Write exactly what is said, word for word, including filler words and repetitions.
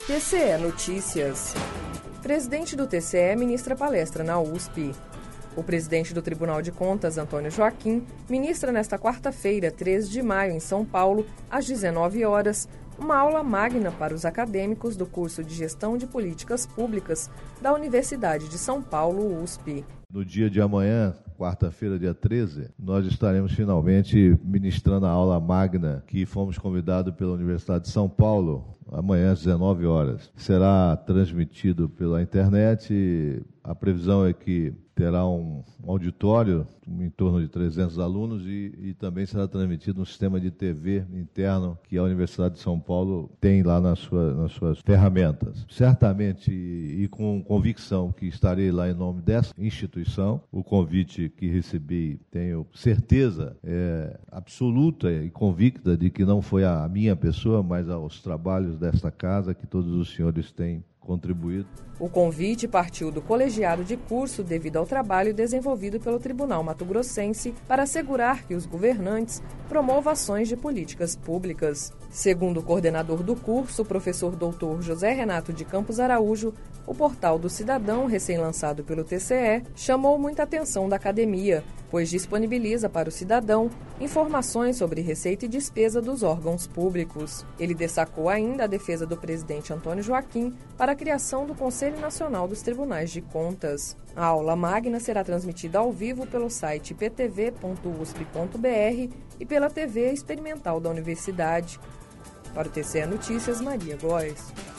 T C E Notícias. Presidente do T C E ministra palestra na U S P. O presidente do Tribunal de Contas, Antônio Joaquim, ministra nesta quarta-feira, três de maio, em São Paulo, às dezenove horas, uma aula magna para os acadêmicos do curso de Gestão de Políticas Públicas da Universidade de São Paulo, U S P. No dia de amanhã, quarta-feira, dia treze, nós estaremos finalmente ministrando a aula magna que fomos convidados pela Universidade de São Paulo, amanhã às dezenove horas. Será transmitido pela internet. A previsão é que terá um auditório em torno de trezentos alunos e, e também será transmitido um sistema de T V interno que a Universidade de São Paulo tem lá nas, sua, nas suas ferramentas. Certamente e, e com convicção que estarei lá em nome dessa instituição. O convite que recebi, tenho certeza é, absoluta e convicta de que não foi a minha pessoa, mas aos trabalhos desta casa que todos os senhores têm contribuído. O convite partiu do colegiado de curso devido ao trabalho desenvolvido pelo Tribunal Mato-Grossense para assegurar que os governantes promovam ações de políticas públicas. Segundo o coordenador do curso, o professor doutor José Renato de Campos Araújo, o portal do Cidadão, recém-lançado pelo T C E, chamou muita atenção da academia, pois disponibiliza para o cidadão informações sobre receita e despesa dos órgãos públicos. Ele destacou ainda a defesa do presidente Antônio Joaquim para a criação do Conselho Nacional dos Tribunais de Contas. A aula magna será transmitida ao vivo pelo site p t v ponto u s p ponto b r e pela T V experimental da Universidade. Para o T C E Notícias, Maria Góes.